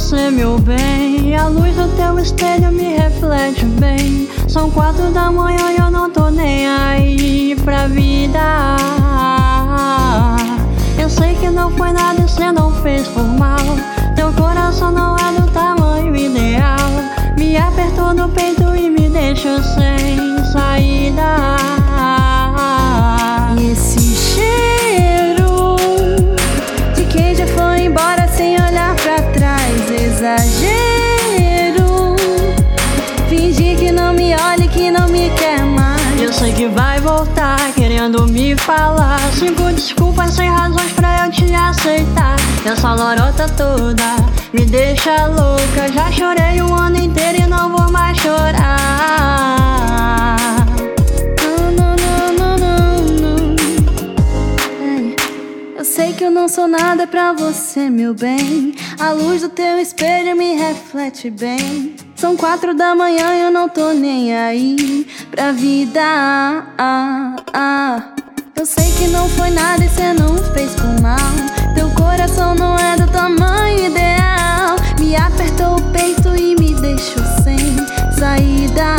você, meu bem. A luz do teu espelho me reflete bem. São 4 da manhã e eu não tô nem aí pra vida. Eu sei que não foi nada e cê não fez por mal. Teu coração não é do tamanho ideal. Me apertou no peito e me deixou sem saída. E esse cheiro de quem já foi embora sem olhar pra trás, exagero. Fingir que não me olha e que não me quer mais. Eu sei que vai voltar querendo me falar 5 desculpas sem razões pra eu te aceitar. Essa lorota toda me deixa louca. Já chorei o ano inteiro e não vou mais chorar. Eu sei que eu não sou nada pra você, meu bem. A luz do teu espelho me reflete bem. São 4 da manhã e eu não tô nem aí pra vida. Eu sei que não foi nada e cê não fez por mal. Teu coração não é do tamanho ideal. Me apertou o peito e me deixou sem saída.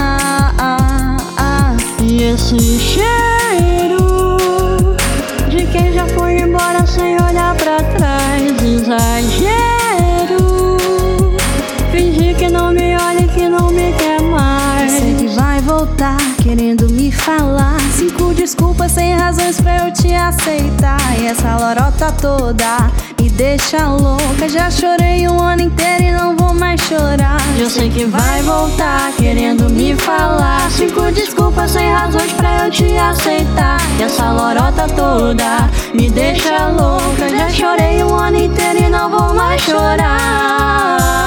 E esse cheiro de quem já foi embora sem olhar pra trás, exagero. Fingir que não me olha e que não me quer mais. Eu sei que vai voltar querendo me falar 5 desculpas sem razões pra eu te aceitar. E essa lorota toda me deixa louca. Já chorei o ano inteiro e não vou mais chorar. Eu sei que vai voltar querendo me falar 5 desculpas sem razões pra eu te aceitar. E essa lorota toda me deixa louca. Já chorei o ano inteiro e não vou mais chorar.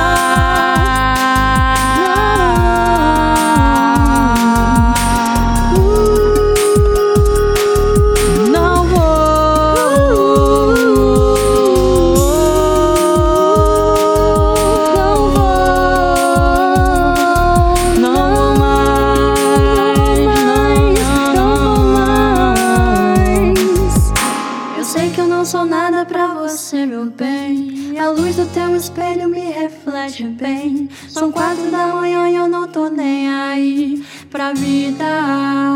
Não sou nada pra você, meu bem. A luz do teu espelho me reflete bem. São 4 da manhã e eu não tô nem aí pra vida.